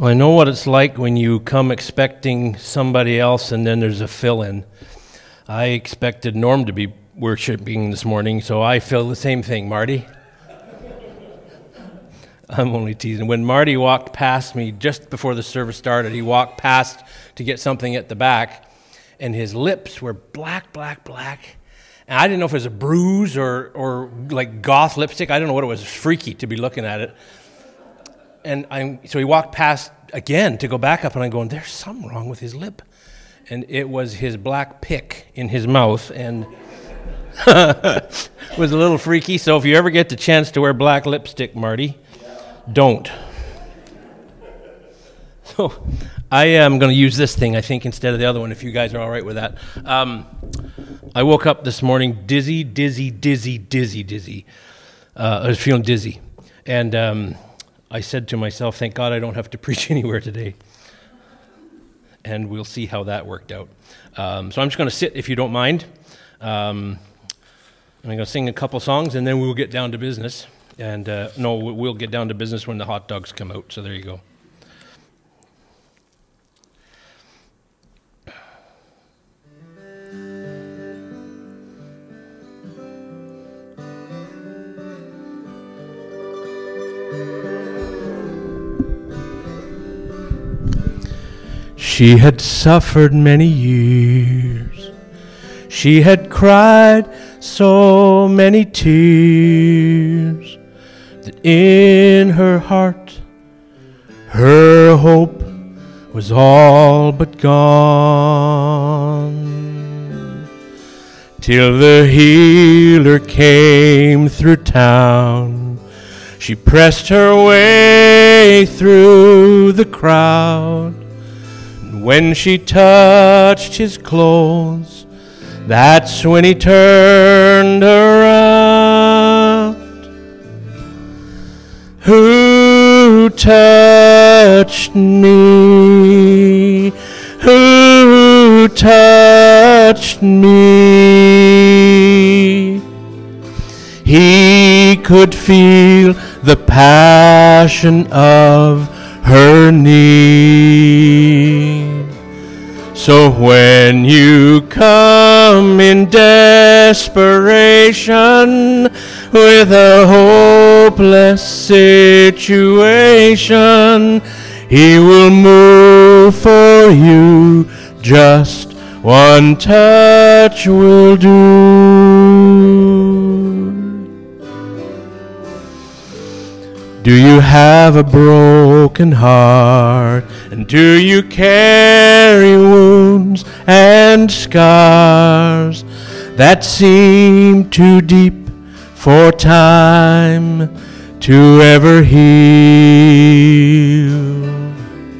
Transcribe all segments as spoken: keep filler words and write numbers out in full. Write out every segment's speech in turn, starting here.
I know what it's like when you come expecting somebody else and then there's a fill-in. I expected Norm to be worshiping this morning, so I feel the same thing. Marty? I'm only teasing. When Marty walked past me just before the service started, he walked past to get something at the back, and his lips were black, black, black. And I didn't know if it was a bruise or, or like goth lipstick. I don't know what it was. It was freaky to be looking at it. And I'm, so he walked past again to go back up, and I'm going, there's something wrong with his lip. And it was his black pick in his mouth, and it was a little freaky. So if you ever get the chance to wear black lipstick, Marty, don't. So I am going to use this thing, I think, instead of the other one, if you guys are all right with that. Um, I woke up this morning dizzy, dizzy, dizzy, dizzy, dizzy. Uh, I was feeling dizzy. And um, I said to myself, thank God I don't have to preach anywhere today. And we'll see how that worked out. Um, so I'm just going to sit, if you don't mind. Um, I'm going to sing a couple songs, and then we'll get down to business. And uh, no, we'll get down to business when the hot dogs come out. So there you go. She had suffered many years. She had cried so many tears that in her heart her hope was all but gone. Till the healer came through town, she pressed her way through the crowd. When she touched his clothes, that's when he turned around. Who touched me? Who touched me? He could feel the passion of her need. So when you come in desperation with a hopeless situation, he will move for you. Just one touch will do. Do you have a broken heart? And do you carry wounds and scars that seem too deep for time to ever heal?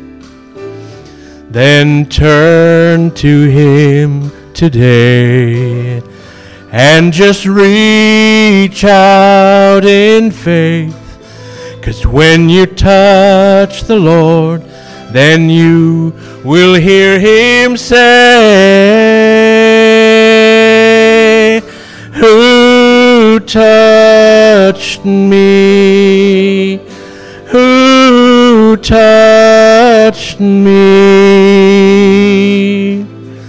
Then turn to him today and just reach out in faith. 'Cause when you touch the Lord, then you will hear him say, who touched me? Who touched me?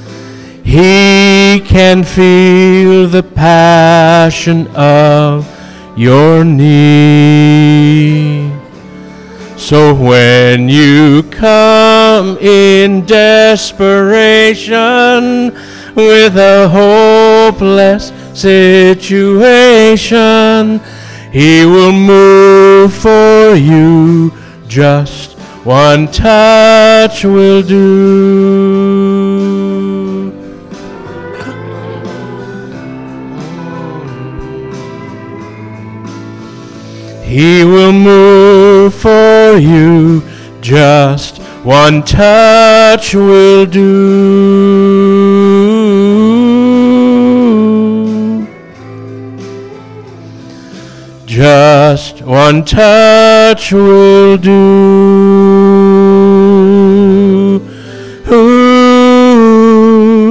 He can feel the passion of your need. So when you come in desperation with a hopeless situation, he will move for you. Just one touch will do. He will move for you. Just one touch will do. Just one touch will do. Who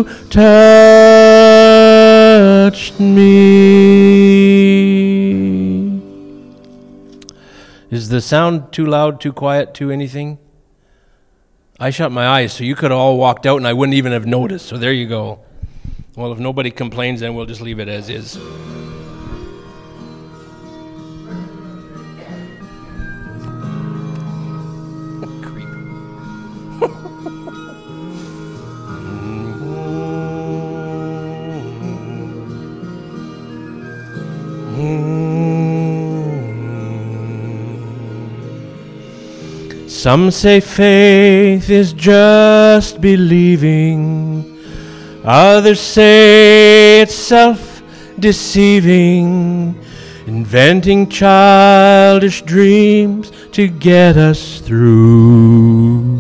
touched me? Is the sound too loud, too quiet, too anything? I shut my eyes, so you could have all walked out and I wouldn't even have noticed. So there you go. Well, if nobody complains, then we'll just leave it as is. Creep. Some say faith is just believing. Others say it's self-deceiving, inventing childish dreams to get us through.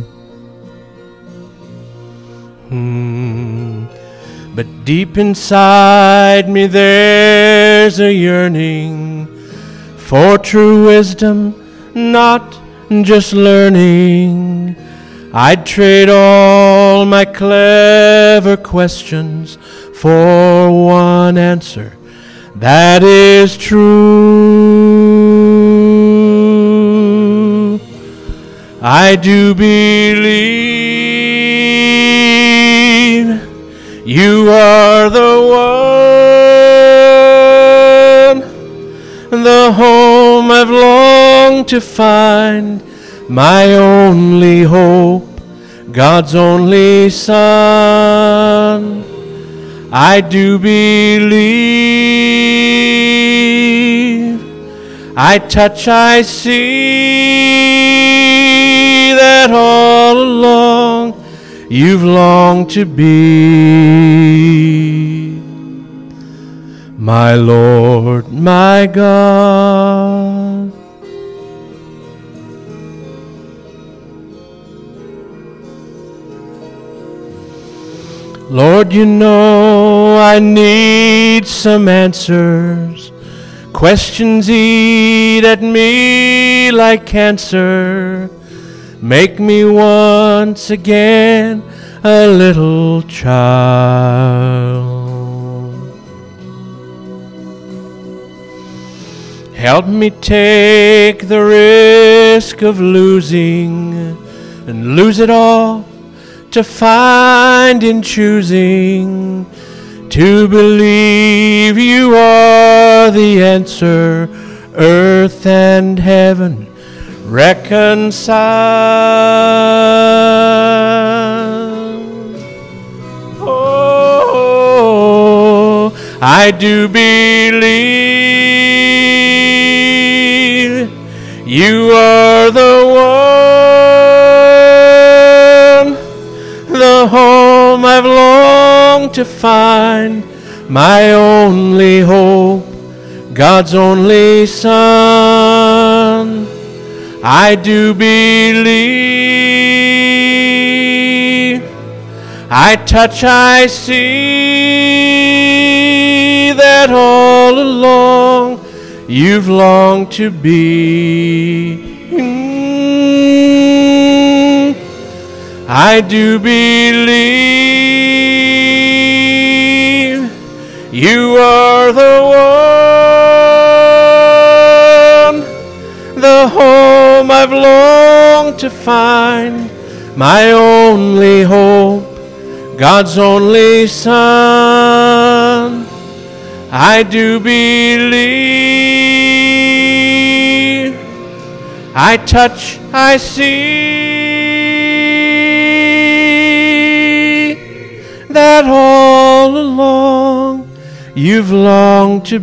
Hmm. But deep inside me there's a yearning for true wisdom, not just learning. I'd trade all my clever questions for one answer that is true. I do believe you are the one, the home I've longed to find, my only hope, God's only Son. I do believe, I touch, I see that all along you've longed to be my Lord, my God. Lord, you know I need some answers. Questions eat at me like cancer. Make me once again a little child. Help me take the risk of losing and lose it all to find in choosing to believe you are the answer, earth and heaven reconcile. Oh, I do believe you are the one, the home I've longed to find, my only hope, God's only Son. I do believe, I touch, I see that all along you've longed to be. I do believe you are the one, the home I've longed to find, my only hope, God's only Son. I do believe, I touch, I see that all along you've longed to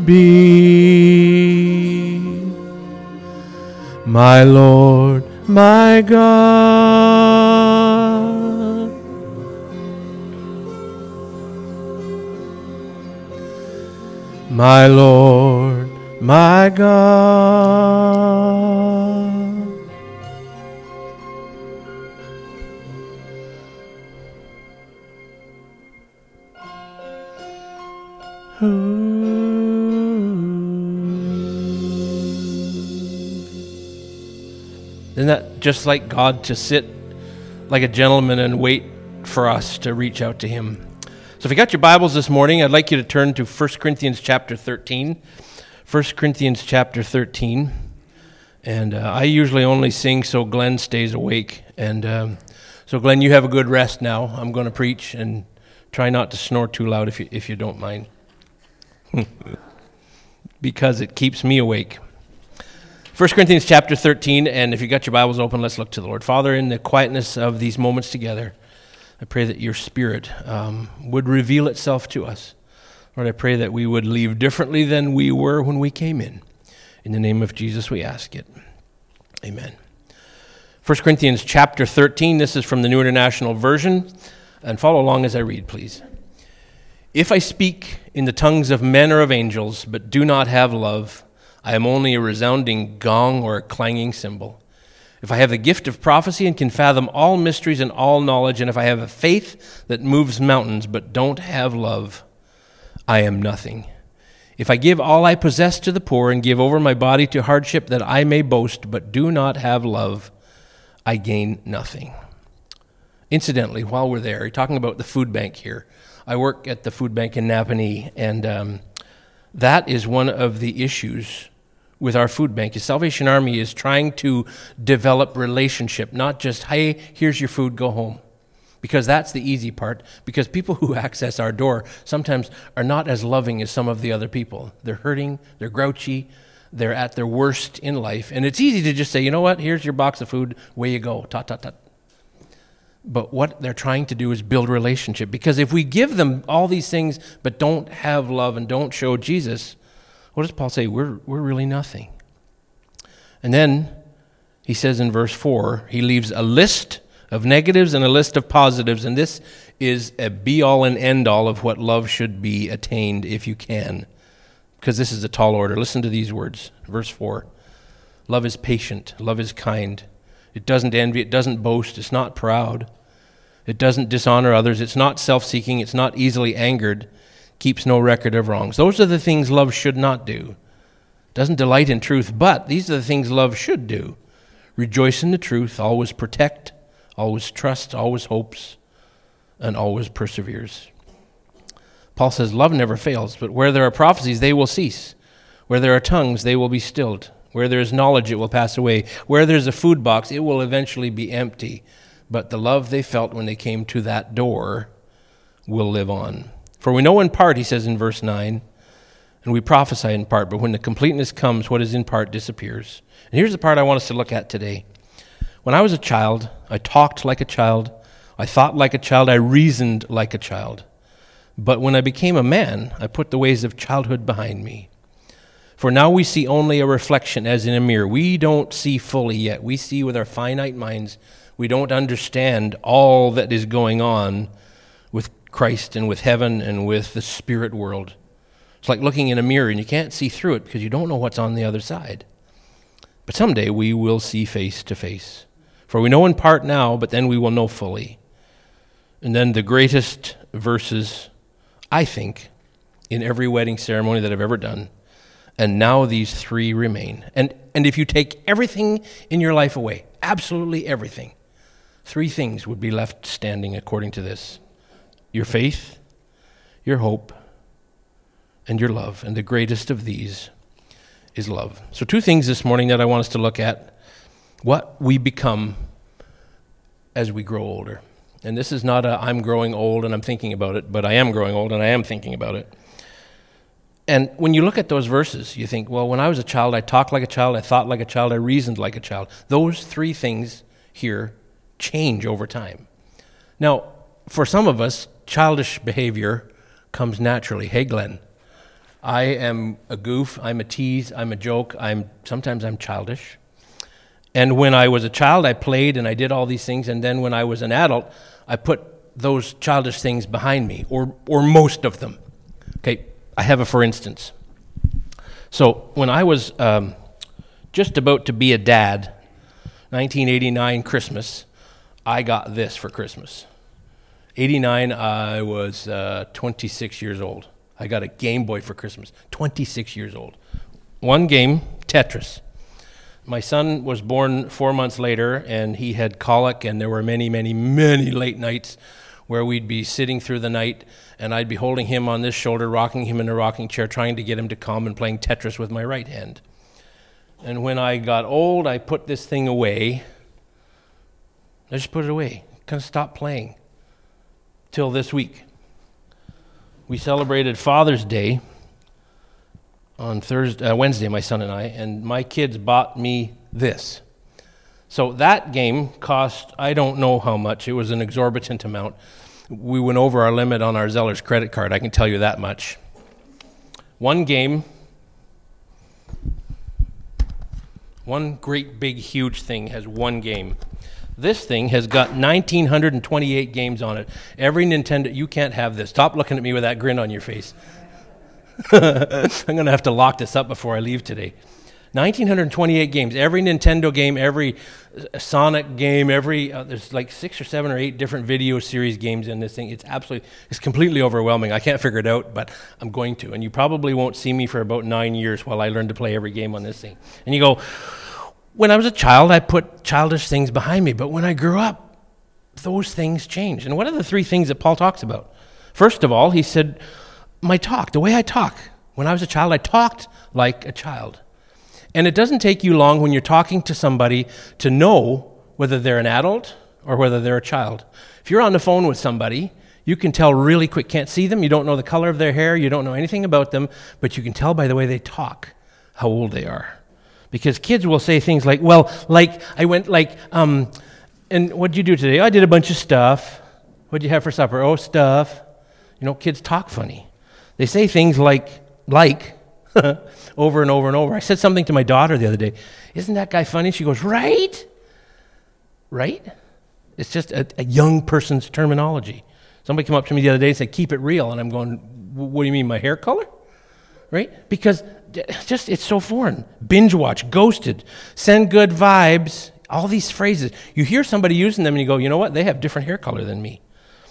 be my Lord, my God. My Lord, my God. Isn't that just like God, to sit like a gentleman and wait for us to reach out to him? So if you got your Bibles this morning, I'd like you to turn to First Corinthians chapter thirteen. First Corinthians chapter thirteen. And uh, I usually only sing so Glenn stays awake. And um, So Glenn, you have a good rest now. I'm going to preach, and try not to snore too loud if you, if you don't mind. Because it keeps me awake. First Corinthians chapter thirteen, and if you got your Bibles open, let's look to the Lord. Father, in the quietness of these moments together, I pray that your Spirit um, would reveal itself to us. Lord, I pray that we would leave differently than we were when we came in. In the name of Jesus, we ask it. Amen. First Corinthians chapter thirteen, this is from the New International Version, and follow along as I read, please. If I speak in the tongues of men or of angels, but do not have love, I am only a resounding gong or a clanging cymbal. If I have the gift of prophecy and can fathom all mysteries and all knowledge, and if I have a faith that moves mountains, but don't have love, I am nothing. If I give all I possess to the poor and give over my body to hardship that I may boast, but do not have love, I gain nothing. Incidentally, while we're there, you're talking about the food bank here. I work at the food bank in Napanee, and um, that is one of the issues with our food bank. The Salvation Army is trying to develop relationship, not just, hey, here's your food, go home. Because that's the easy part, because people who access our door sometimes are not as loving as some of the other people. They're hurting, they're grouchy, they're at their worst in life, and it's easy to just say, you know what, here's your box of food, away you go, tot, tot, tot. But what they're trying to do is build relationship, because if we give them all these things but don't have love and don't show Jesus, what does Paul say? We're, we're really nothing. And then he says in verse four, he leaves a list of negatives and a list of positives, and this is a be-all and end-all of what love should be attained if you can, because this is a tall order. Listen to these words. Verse four, love is patient, love is kind. It doesn't envy, it doesn't boast, it's not proud. It doesn't dishonor others, it's not self-seeking, it's not easily angered, keeps no record of wrongs. Those are the things love should not do. Doesn't delight in truth, but these are the things love should do. Rejoice in the truth, always protect, always trusts, always hopes, and always perseveres. Paul says love never fails, but where there are prophecies, they will cease. Where there are tongues, they will be stilled. Where there is knowledge, it will pass away. Where there's a food box, it will eventually be empty. But the love they felt when they came to that door will live on. For we know in part, he says in verse nine, and we prophesy in part, but when the completeness comes, what is in part disappears. And here's the part I want us to look at today. When I was a child, I talked like a child, I thought like a child, I reasoned like a child. But when I became a man, I put the ways of childhood behind me. For now we see only a reflection as in a mirror. We don't see fully yet. We see with our finite minds. We don't understand all that is going on with Christ and with heaven and with the spirit world. It's like looking in a mirror and you can't see through it because you don't know what's on the other side. But someday we will see face to face. For we know in part now, but then we will know fully. And then the greatest verses, I think, in every wedding ceremony that I've ever done. And now these three remain. And and if you take everything in your life away, absolutely everything, three things would be left standing according to this. Your faith, your hope, and your love. And the greatest of these is love. So two things this morning that I want us to look at. What we become as we grow older. And this is not a I'm growing old and I'm thinking about it, but I am growing old and I am thinking about it. And when you look at those verses, you think, well, when I was a child, I talked like a child, I thought like a child, I reasoned like a child. Those three things here change over time. Now, for some of us, childish behavior comes naturally. Hey, Glenn, I am a goof, I'm a tease, I'm a joke, I'm sometimes I'm childish. And when I was a child, I played and I did all these things, and then when I was an adult, I put those childish things behind me, or or most of them. Okay, I have a for instance. So when I was um, just about to be a dad, nineteen eighty-nine Christmas, I got this for Christmas. eighty-nine, I was uh, twenty-six years old. I got a Game Boy for Christmas, twenty-six years old. One game, Tetris. My son was born four months later, and he had colic, and there were many, many, many late nights where we'd be sitting through the night, and I'd be holding him on this shoulder, rocking him in a rocking chair, trying to get him to calm and playing Tetris with my right hand. And when I got old, I put this thing away. I just put it away kind of stopped playing till this week. We celebrated Father's Day on Thursday, uh, Wednesday, my son and I, and my kids bought me this. So that game cost, I don't know how much. It was an exorbitant amount. We went over our limit on our Zeller's credit card, I can tell you that much. One game, one great big huge thing has one game. This thing has got one thousand nine hundred twenty-eight games on it. Every Nintendo, you can't have this. Stop looking at me with that grin on your face. I'm going to have to lock this up before I leave today. one thousand nine hundred twenty-eight games. Every Nintendo game, every Sonic game, every, uh, there's like six or seven or eight different video series games in this thing. It's absolutely, it's completely overwhelming. I can't figure it out, but I'm going to. And you probably won't see me for about nine years while I learn to play every game on this thing. And you go, when I was a child, I put childish things behind me, but when I grew up, those things changed. And what are the three things that Paul talks about? First of all, he said, my talk, the way I talk. When I was a child, I talked like a child. And it doesn't take you long when you're talking to somebody to know whether they're an adult or whether they're a child. If you're on the phone with somebody, you can tell really quick. Can't see them, you don't know the color of their hair, you don't know anything about them, but you can tell by the way they talk how old they are. Because kids will say things like, well, like, I went like, um, and what'd you do today? Oh, I did a bunch of stuff. What'd you have for supper? Oh, stuff. You know, kids talk funny. They say things like, like, over and over and over. I said something to my daughter the other day. Isn't that guy funny? She goes, right? Right? It's just a, a young person's terminology. Somebody came up to me the other day and said, keep it real. And I'm going, what do you mean, my hair color? Right? Because just, it's so foreign. Binge watch, ghosted, send good vibes, all these phrases. You hear somebody using them and you go, you know what? They have different hair color than me.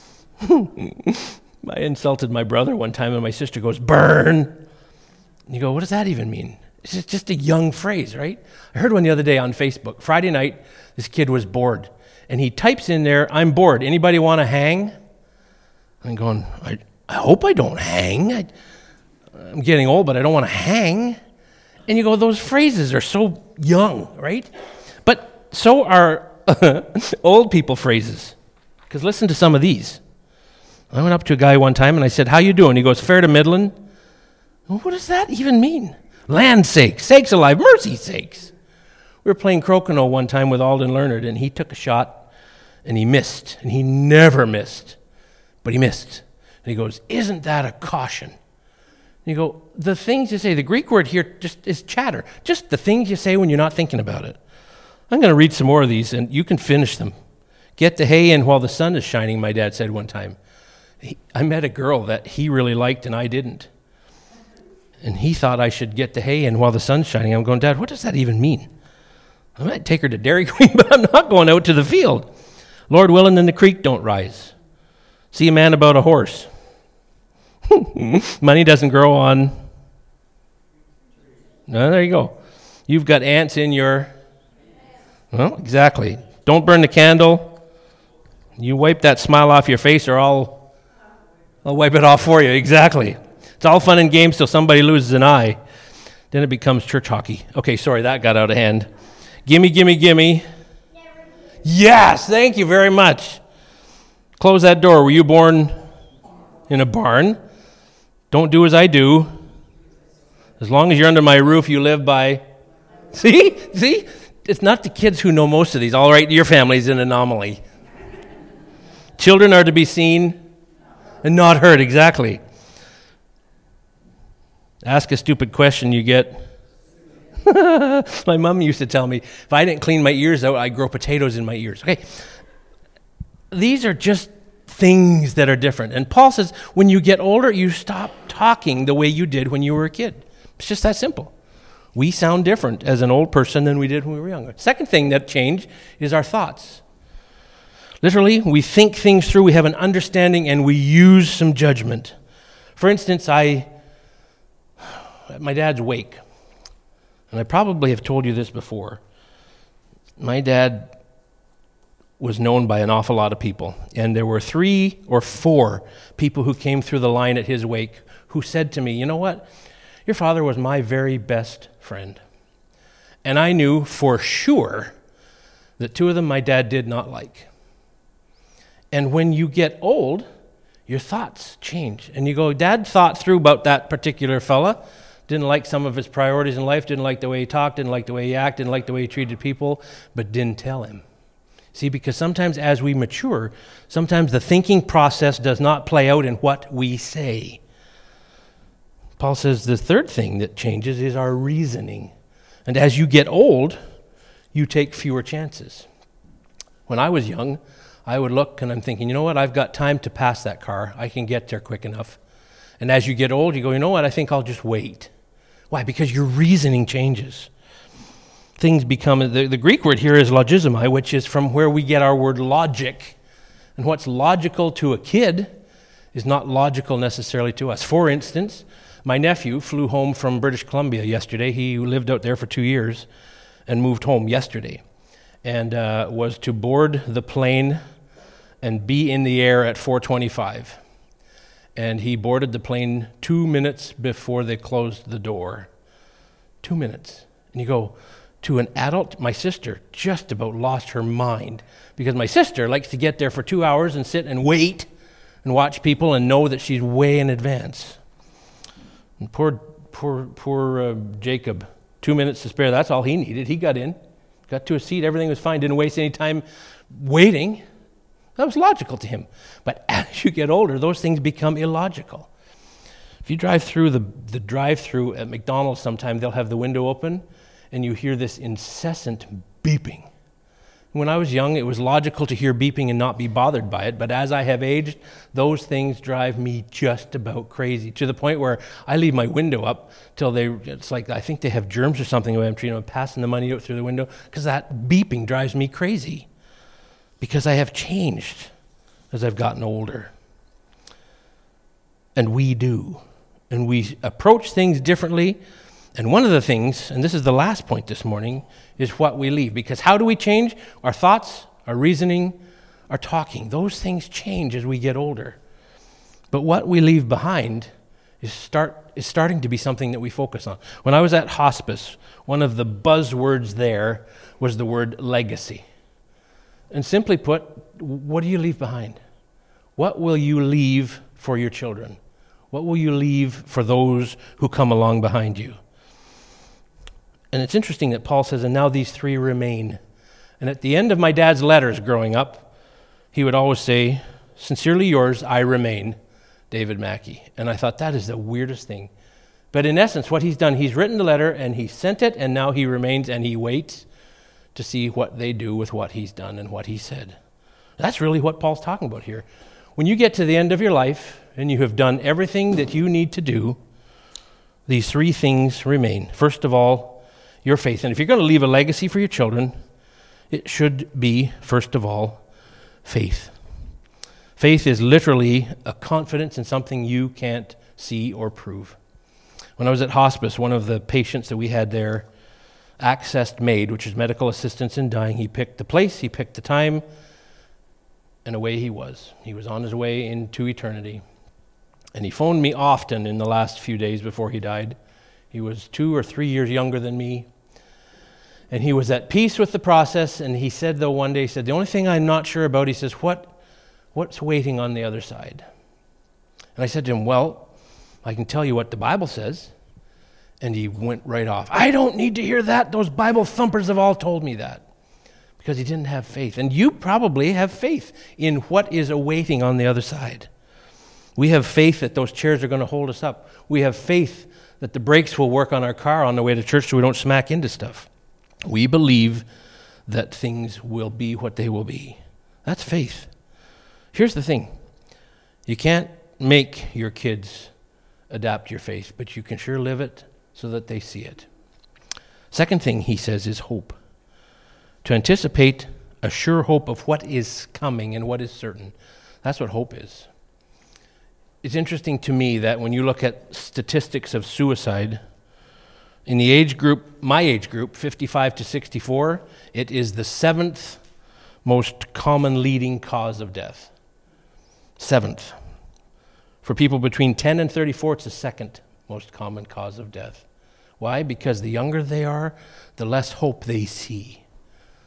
I insulted my brother one time and my sister goes, burn. And you go, what does that even mean? It's just, just a young phrase, right? I heard one the other day on Facebook. Friday night, this kid was bored. And he types in there, I'm bored. Anybody want to hang? I'm going, I, I hope I don't hang. I, I'm getting old, but I don't want to hang. And you go, those phrases are so young, right? But so are old people phrases. Because listen to some of these. I went up to a guy one time and I said, how you doing? He goes, fair to middling. Well, what does that even mean? Land's sake, sakes alive, mercy sakes. We were playing crokinole one time with Alden Leonard, and he took a shot, and he missed, and he never missed, but he missed. And he goes, isn't that a caution? And you go, the things you say, the Greek word here just is chatter, just the things you say when you're not thinking about it. I'm going to read some more of these, and you can finish them. Get the hay in while the sun is shining, my dad said one time. He, I met a girl that he really liked, and I didn't. And he thought I should get the hay in while the sun's shining. I'm going, Dad, what does that even mean? I might take her to Dairy Queen, but I'm not going out to the field. Lord willing, then the creek don't rise. See a man about a horse. Money doesn't grow on... No, there you go. You've got ants in your... Well, exactly. Don't burn the candle. You wipe that smile off your face or I'll, I'll wipe it off for you. Exactly. It's all fun and games till somebody loses an eye. Then it becomes church hockey. Okay, sorry, that got out of hand. Gimme, gimme, gimme. Yes, thank you very much. Close that door. Were you born in a barn? Don't do as I do. As long as you're under my roof, you live by... See? See? It's not the kids who know most of these. All right, your family's an anomaly. Children are to be seen and not heard. Exactly. Ask a stupid question, you get... My mom used to tell me, if I didn't clean my ears out, I'd grow potatoes in my ears. Okay. These are just things that are different. And Paul says, when you get older, you stop talking the way you did when you were a kid. It's just that simple. We sound different as an old person than we did when we were younger. Second thing that changed is our thoughts. Literally, we think things through, we have an understanding, and we use some judgment. For instance, I... at my dad's wake, and I probably have told you this before, my dad was known by an awful lot of people, and there were three or four people who came through the line at his wake who said to me, you know what, your father was my very best friend. And I knew for sure that two of them my dad did not like. And when you get old, your thoughts change. And you go, Dad thought through about that particular fella, didn't like some of his priorities in life, didn't like the way he talked, didn't like the way he acted, didn't like the way he treated people, but didn't tell him. See, because sometimes as we mature, sometimes the thinking process does not play out in what we say. Paul says the third thing that changes is our reasoning. And as you get old, you take fewer chances. When I was young, I would look and I'm thinking, you know what, I've got time to pass that car. I can get there quick enough. And as you get old, you go, you know what, I think I'll just wait. Why? Because your reasoning changes. Things become, the, the Greek word here is logizomai, which is from where we get our word logic. And what's logical to a kid is not logical necessarily to us. For instance, my nephew flew home from British Columbia yesterday. He lived out there for two years and moved home yesterday. And uh, was to board the plane and be in the air at four twenty-five. And he boarded the plane two minutes before they closed the door. Two minutes. And you go, to an adult, my sister just about lost her mind because my sister likes to get there for two hours and sit and wait and watch people and know that she's way in advance. And poor, poor, poor uh, Jacob, two minutes to spare, that's all he needed. He got in, got to a seat, everything was fine, didn't waste any time waiting. That was logical to him. But as you get older, those things become illogical. If you drive through the, the drive-through at McDonald's sometime, they'll have the window open, and you hear this incessant beeping. When I was young, it was logical to hear beeping and not be bothered by it, but as I have aged, those things drive me just about crazy, to the point where I leave my window up till they, it's like, I think they have germs or something, I'm you know, passing the money out through the window, because that beeping drives me crazy, because I have changed as I've gotten older. And we do. And we approach things differently. And one of the things, and this is the last point this morning, is what we leave. Because how do we change? Our thoughts, our reasoning, our talking. Those things change as we get older. But what we leave behind is start is starting to be something that we focus on. When I was at hospice, one of the buzzwords there was the word legacy. And simply put, what do you leave behind? What will you leave for your children? What will you leave for those who come along behind you? And it's interesting that Paul says, and now these three remain. And at the end of my dad's letters growing up, he would always say, sincerely yours, I remain, David Mackey. And I thought, that is the weirdest thing. But in essence, what he's done, he's written the letter and he sent it, and now he remains and he waits to see what they do with what he's done and what he said. That's really what Paul's talking about here. When you get to the end of your life and you have done everything that you need to do, these three things remain. First of all, your faith. And if you're going to leave a legacy for your children, it should be, first of all, faith. Faith is literally a confidence in something you can't see or prove. When I was at hospice, one of the patients that we had there accessed MAID, which is medical assistance in dying. He picked the place, he picked the time, and away he was. He was on his way into eternity. And he phoned me often in the last few days before he died. He was two or three years younger than me. And he was at peace with the process. And he said, though, one day, he said, the only thing I'm not sure about, he says, what, what's waiting on the other side? And I said to him, well, I can tell you what the Bible says. And he went right off. I don't need to hear that. Those Bible thumpers have all told me that. Because he didn't have faith. And you probably have faith in what is awaiting on the other side. We have faith that those chairs are going to hold us up. We have faith that the brakes will work on our car on the way to church so we don't smack into stuff. We believe that things will be what they will be. That's faith. Here's the thing. You can't make your kids adapt your faith, but you can sure live it so that they see it. Second thing he says is hope. To anticipate a sure hope of what is coming and what is certain. That's what hope is. It's interesting to me that when you look at statistics of suicide, in the age group, my age group, fifty-five to sixty-four, it is the seventh most common leading cause of death. Seventh. For people between ten and thirty-four, it's the second most common cause of death. Why? Because the younger they are, the less hope they see.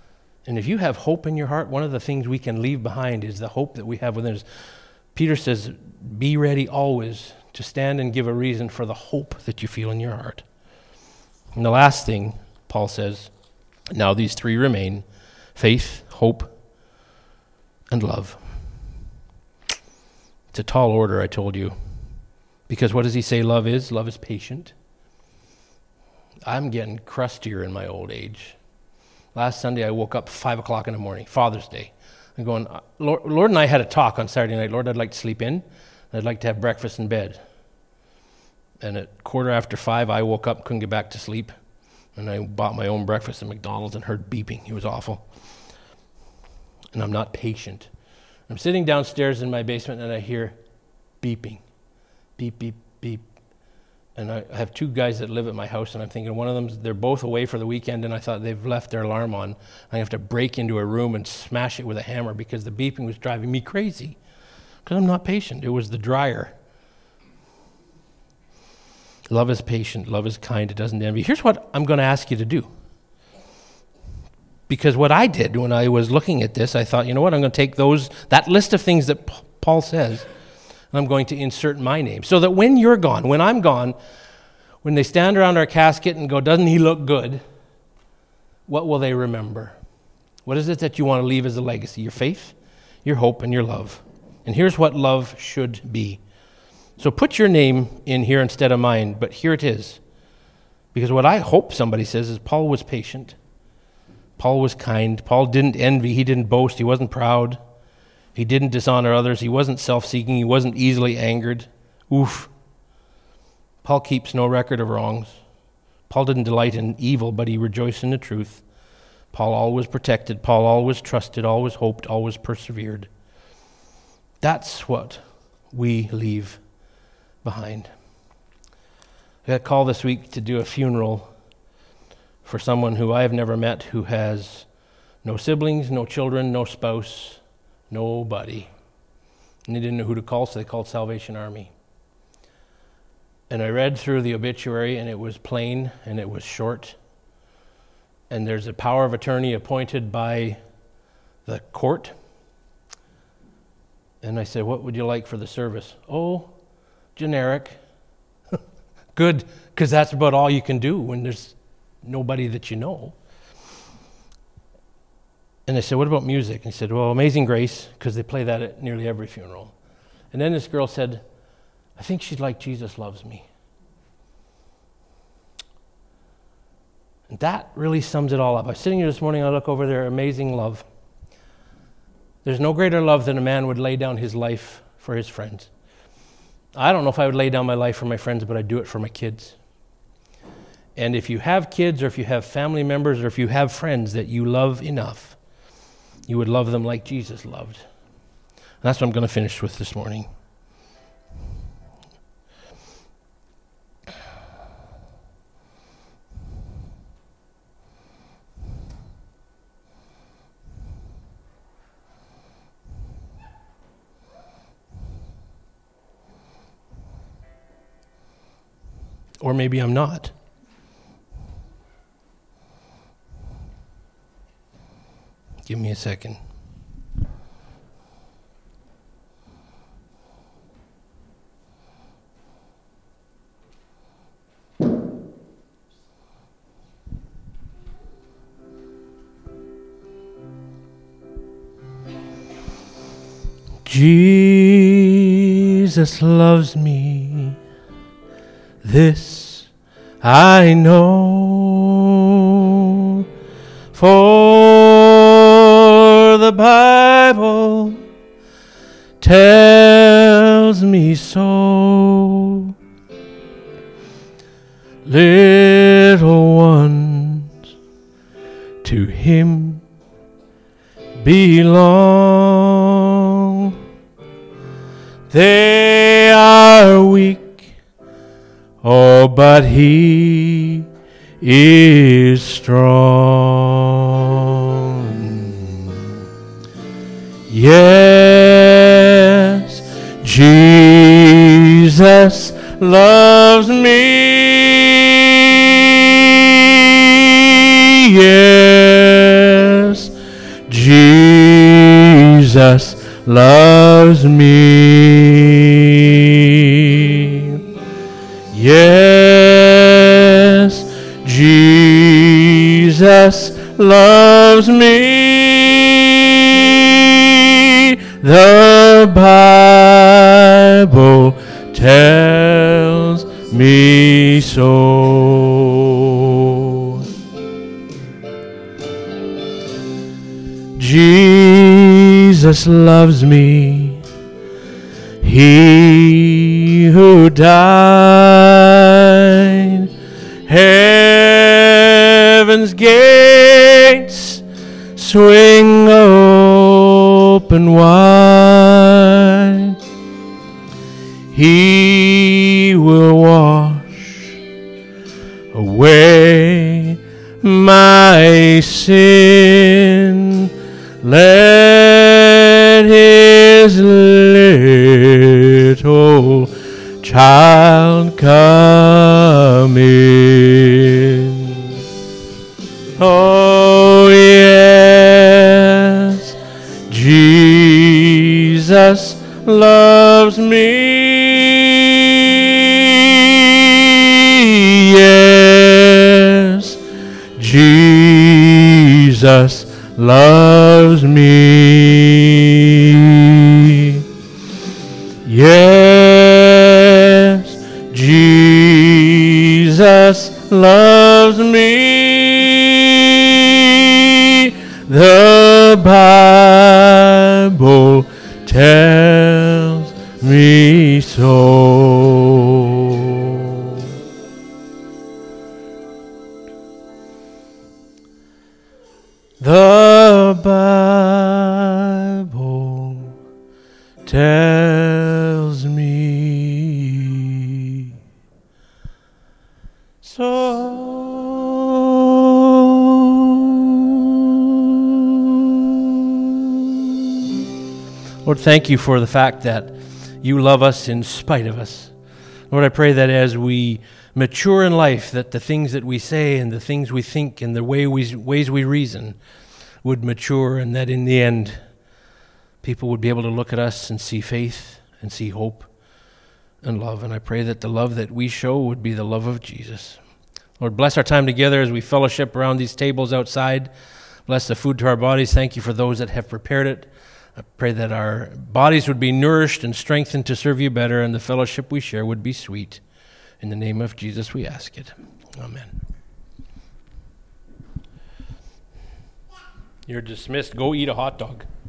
And if you have hope in your heart, one of the things we can leave behind is the hope that we have within us. Peter says, be ready always to stand and give a reason for the hope that you feel in your heart. And the last thing, Paul says, now these three remain: faith, hope, and love. It's a tall order, I told you. Because what does he say love is? Love is patient. I'm getting crustier in my old age. Last Sunday, I woke up five o'clock in the morning, Father's Day. I'm going, Lord, Lord and I had a talk on Saturday night. Lord, I'd like to sleep in. I'd like to have breakfast in bed. And at quarter after five, I woke up, couldn't get back to sleep. And I bought my own breakfast at McDonald's and heard beeping. It was awful. And I'm not patient. I'm sitting downstairs in my basement and I hear beeping. Beep, beep, beep. And I have two guys that live at my house, and I'm thinking one of them, they're both away for the weekend, and I thought they've left their alarm on. I have to break into a room and smash it with a hammer because the beeping was driving me crazy. Because I'm not patient. It was the dryer. Love is patient. Love is kind. It doesn't envy. Here's what I'm going to ask you to do. Because what I did when I was looking at this, I thought, you know what, I'm going to take those, that list of things that P- Paul says, and I'm going to insert my name. So that when you're gone, when I'm gone, when they stand around our casket and go, doesn't he look good? What will they remember? What is it that you want to leave as a legacy? Your faith, your hope, and your love. And here's what love should be. So put your name in here instead of mine, but here it is. Because what I hope somebody says is Paul was patient. Paul was kind. Paul didn't envy. He didn't boast. He wasn't proud. He didn't dishonor others. He wasn't self-seeking. He wasn't easily angered. Oof. Paul keeps no record of wrongs. Paul didn't delight in evil, but he rejoiced in the truth. Paul always protected. Paul always trusted, always hoped, always persevered. That's what we leave behind. I got a call this week to do a funeral for someone who I have never met, who has no siblings, no children, no spouse, nobody. And they didn't know who to call, so they called Salvation Army. And I read through the obituary, and it was plain, and it was short. And there's a power of attorney appointed by the court. And I said, what would you like for the service? Oh, generic. Good, because that's about all you can do when there's nobody that you know. And I said, what about music? And he said, well, Amazing Grace, because they play that at nearly every funeral. And then this girl said, I think she'd like Jesus Loves Me. And that really sums it all up. I was sitting here this morning, I look over there, amazing love. There's no greater love than a man would lay down his life for his friends. I don't know if I would lay down my life for my friends, but I'd do it for my kids. And if you have kids, or if you have family members, or if you have friends that you love enough, you would love them like Jesus loved. And that's what I'm going to finish with this morning. Or maybe I'm not. Give me a second. Jesus loves me, this I know, for the Bible tells me so. Little ones to Him belong. They are weak, oh, but He is strong. Yes, Jesus loves me. Yes, Jesus loves me. Yes, Jesus loves me. The Bible tells me so. Jesus loves me. He who died, heaven's gates swing open wide. He will wash away my sin. Let his little child come in. Oh yes, Jesus loves me. Yes, Jesus loves me. Yes, Jesus loves me. The Bible tells me so. The Bible tells me so. Lord, thank you for the fact that you love us in spite of us. Lord, I pray that as we mature in life, that the things that we say and the things we think and the way we, ways we reason would mature, and that in the end, people would be able to look at us and see faith and see hope and love. And I pray that the love that we show would be the love of Jesus. Lord, bless our time together as we fellowship around these tables outside. Bless the food to our bodies. Thank you for those that have prepared it. I pray that our bodies would be nourished and strengthened to serve you better, and the fellowship we share would be sweet. In the name of Jesus we ask it. Amen. You're dismissed. Go eat a hot dog.